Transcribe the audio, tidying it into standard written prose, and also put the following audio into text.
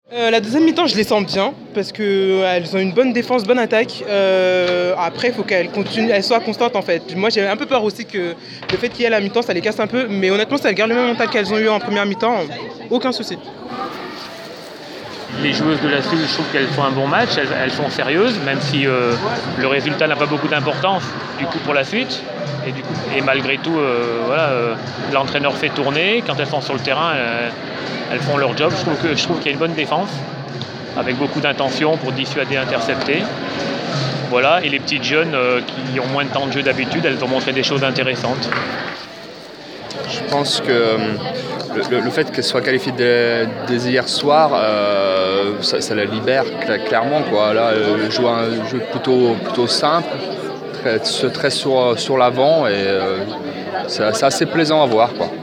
La deuxième mi-temps, je les sens bien parce qu'elles ont une bonne défense, bonne attaque. Après, il faut qu'elles continuent, elles soient constantes en fait. Moi, j'ai un peu peur aussi que le fait qu'il y ait la mi-temps, ça les casse un peu. Mais honnêtement, si elles gardent le même mental qu'elles ont eu en première mi-temps, aucun souci. Les joueuses de la Suisse, je trouve qu'elles font un bon match, elles sont sérieuses, même si le résultat n'a pas beaucoup d'importance du coup pour la suite. Et malgré tout, l'entraîneur fait tourner. Quand elles sont sur le terrain, elles font leur job. Je trouve qu'il y a une bonne défense, avec beaucoup d'intention pour dissuader, intercepter. Voilà. Et les petites jeunes qui ont moins de temps de jeu d'habitude, elles ont montré des choses intéressantes. Je pense que le fait qu'elle soit qualifiée dès hier soir, ça la libère clairement, quoi. Là, elle joue un jeu plutôt simple, très sur l'avant, et c'est assez plaisant à voir, quoi.